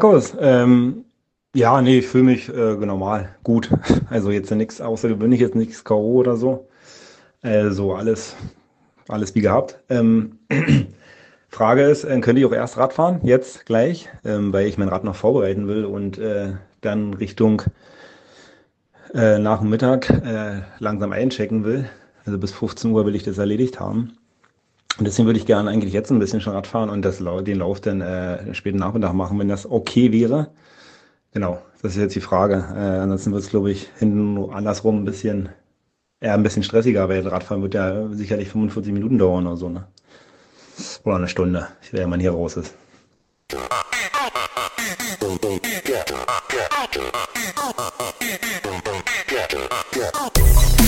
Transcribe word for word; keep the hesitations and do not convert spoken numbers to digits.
Markus, ähm, ja, nee, ich fühle mich äh, normal, gut. Also jetzt nichts Außergewöhnliches, nichts K O oder so. Äh, so alles, alles wie gehabt. Ähm, Frage ist, äh, könnte ich auch erst Rad fahren, jetzt gleich, ähm, weil ich mein Rad noch vorbereiten will und äh, dann Richtung äh, nach dem Mittag äh, langsam einchecken will. Also bis fünfzehn Uhr will ich das erledigt haben. Und deswegen würde ich gerne eigentlich jetzt ein bisschen schon Rad fahren und das, Lau- den Lauf dann äh, späten Nachmittag machen, wenn das okay wäre. Genau, das ist jetzt die Frage. Äh, ansonsten wird es, glaube ich, hinten andersrum ein bisschen, eher ein bisschen stressiger, weil Radfahren wird ja sicherlich fünfundvierzig Minuten dauern oder so, ne? Oder eine Stunde, wenn man hier raus ist. Yeah.